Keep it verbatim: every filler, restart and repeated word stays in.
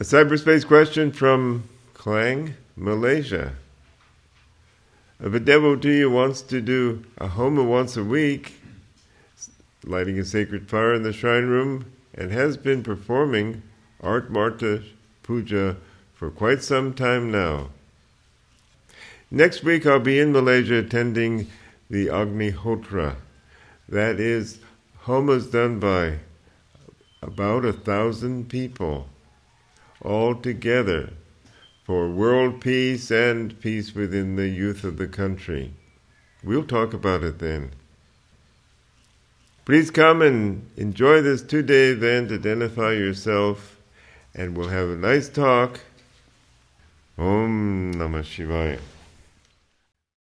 A cyberspace question from Klang, Malaysia. If a devotee wants to do a homa once a week, lighting a sacred fire in the shrine room, and has been performing Art Marta Puja for quite some time now. Next week I'll be in Malaysia attending the Agnihotra. That is, homas done by about a thousand people, all together, for world peace and peace within the youth of the country. We'll talk about it then. Please come and enjoy this two-day event, identify yourself, and we'll have a nice talk. Om Namah Shivaya.